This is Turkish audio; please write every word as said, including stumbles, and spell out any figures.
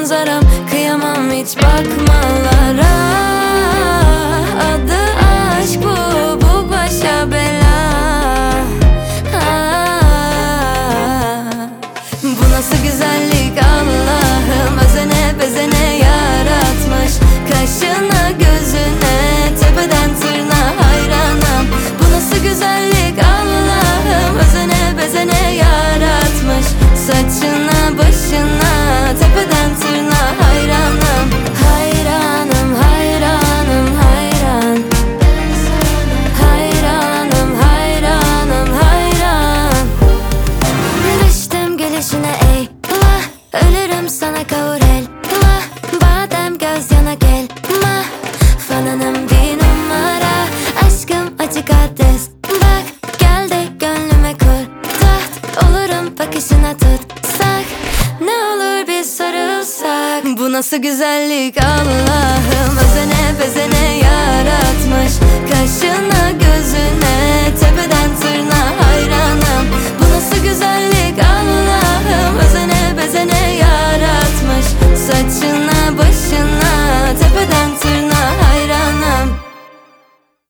manzaram, kıyamam hiç bakmalara. Adı aşk bu, bu başa bela. ah, Bu nasıl güzellik Allah'ım, özene bezene yaratmış. Kaşına gözüne, tepeden tırnağa hayranım. Bu nasıl güzellik Allah'ım, özene bezene yaratmış. Saçına başına, tepeden tırnağa hayranım. Hayranım, hayranım, hayran. Hayranım, hayranım, hayran. Düştüm gelişine eyvah, ölürüm sana kavur elvah. Badem göz yana gelma, fananım bir numara. Aşkım açık adres, bak gel de gönlüme kur taht. Olurum bakışına tutsak, ne olur bir sarılsak. Bu nasıl güzellik Allah'ım.